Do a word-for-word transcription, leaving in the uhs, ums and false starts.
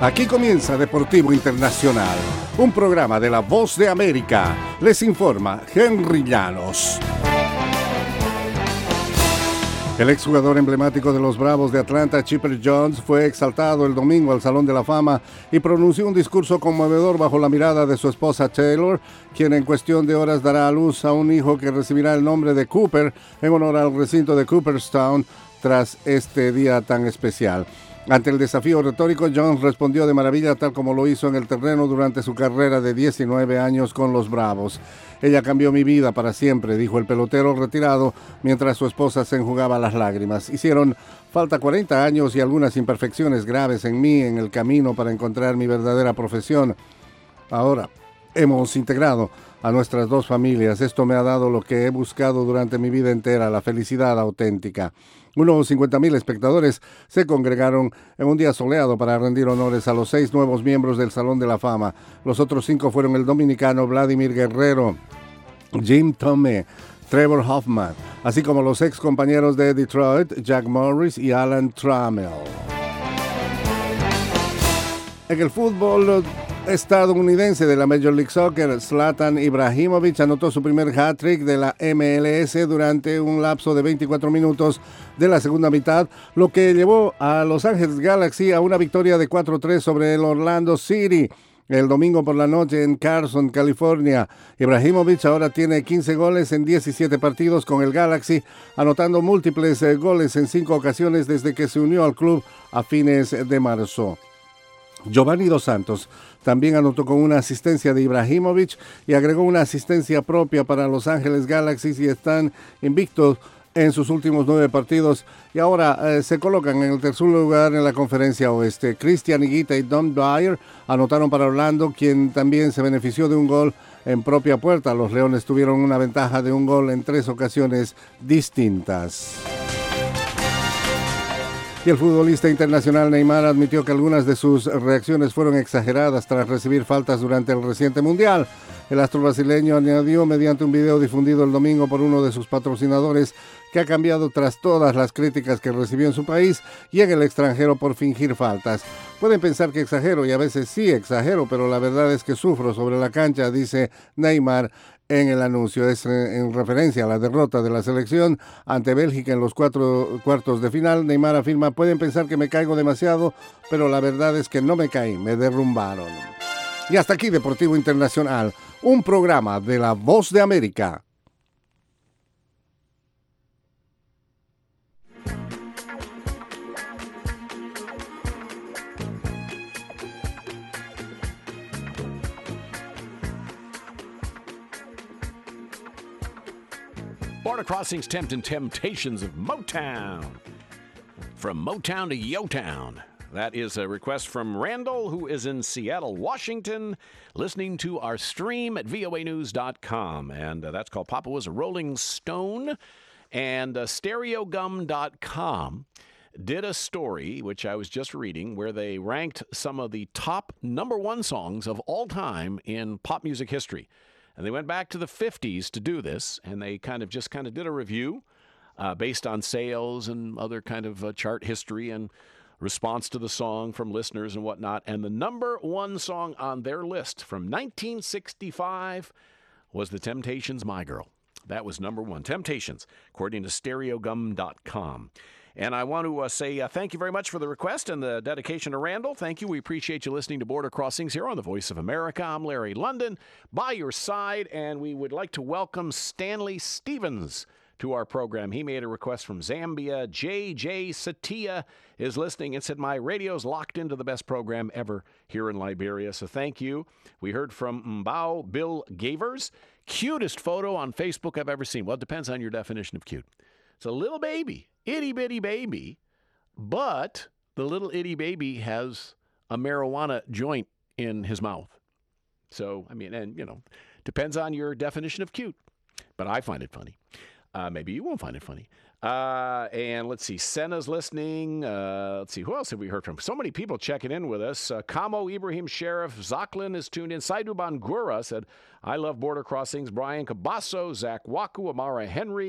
Aquí comienza Deportivo Internacional, un programa de La Voz de América. Les informa Henry Llanos. El exjugador emblemático de los Bravos de Atlanta, Chipper Jones, fue exaltado el domingo al Salón de la Fama y pronunció un discurso conmovedor bajo la mirada de su esposa Taylor, quien en cuestión de horas dará a luz a un hijo que recibirá el nombre de Cooper en honor al recinto de Cooperstown tras este día tan especial. Ante el desafío retórico, Jones respondió de maravilla, tal como lo hizo en el terreno durante su carrera de diecinueve años con los Bravos. Ella cambió mi vida para siempre, dijo el pelotero retirado, mientras su esposa se enjugaba las lágrimas. Hicieron falta cuarenta años y algunas imperfecciones graves en mí en el camino para encontrar mi verdadera profesión. Ahora hemos integrado a nuestras dos familias. Esto me ha dado lo que he buscado durante mi vida entera, la felicidad auténtica. Unos cincuenta mil espectadores se congregaron en un día soleado para rendir honores a los seis nuevos miembros del Salón de la Fama. Los otros cinco fueron el dominicano Vladimir Guerrero, Jim Thome, Trevor Hoffman, así como los ex compañeros de Detroit, Jack Morris y Alan Trammell. En el fútbol estadounidense de la Major League Soccer, Zlatan Ibrahimovic anotó su primer hat-trick de la M L S durante un lapso de veinticuatro minutos de la segunda mitad, lo que llevó a Los Ángeles Galaxy a una victoria de cuatro tres sobre el Orlando City el domingo por la noche en Carson, California. Ibrahimovic ahora tiene quince goles en diecisiete partidos con el Galaxy, anotando múltiples eh, goles en cinco ocasiones desde que se unió al club a fines de marzo. Giovanni Dos Santos también anotó con una asistencia de Ibrahimovic y agregó una asistencia propia para Los Ángeles Galaxy y están invictos en sus últimos nueve partidos y ahora eh, se colocan en el tercer lugar en la conferencia oeste. Christian Higuita y Don Dwyer anotaron para Orlando, quien también se benefició de un gol en propia puerta. Los Leones tuvieron una ventaja de un gol en tres ocasiones distintas. Y el futbolista internacional Neymar admitió que algunas de sus reacciones fueron exageradas tras recibir faltas durante el reciente Mundial. El astro brasileño añadió mediante un video difundido el domingo por uno de sus patrocinadores que ha cambiado tras todas las críticas que recibió en su país y en el extranjero por fingir faltas. Pueden pensar que exagero y a veces sí exagero, pero la verdad es que sufro sobre la cancha, dice Neymar en el anuncio. Es en referencia a la derrota de la selección ante Bélgica en los cuatro cuartos de final. Neymar afirma: pueden pensar que me caigo demasiado, pero la verdad es que no me caí, me derrumbaron. Y hasta aquí Deportivo Internacional, un programa de La Voz de América. Border Crossings, Tempting Temptations of Motown. From Motown to Yo-Town. That is a request from Randall, who is in Seattle, Washington, listening to our stream at V O A news dot com. And uh, that's called Papa Was a Rolling Stone. And uh, stereo gum dot com did a story, which I was just reading, where they ranked some of the top number one songs of all time in pop music history. And they went back to the fifties to do this, and they kind of just kind of did a review uh, based on sales and other kind of uh, chart history and response to the song from listeners and whatnot. And the number one song on their list from nineteen sixty-five was The Temptations' My Girl. That was number one. Temptations, according to stereo gum dot com. And I want to uh, say uh, thank you very much for the request and the dedication to Randall. Thank you. We appreciate you listening to Border Crossings here on the Voice of America. I'm Larry London, by your side, and we would like to welcome Stanley Stevens to our program. He made a request from Zambia. J J Satia is listening and said, my radio's locked into the best program ever here in Liberia, so thank you. We heard from Mbao Bill Gavers. Cutest photo on Facebook I've ever seen. Well, it depends on your definition of cute. It's a little baby. Itty-bitty baby, but the little itty baby has a marijuana joint in his mouth. So, I mean, and, you know, depends on your definition of cute. But I find it funny. Uh, maybe you won't find it funny. Uh, and let's see, Senna's listening. Uh, let's see, who else have we heard from? So many people checking in with us. Uh, Kamo Ibrahim Sheriff, Zoklin is tuned in. Saidu Bangura said, I love Border Crossings. Brian Cabasso, Zach Waku, Amara Henry.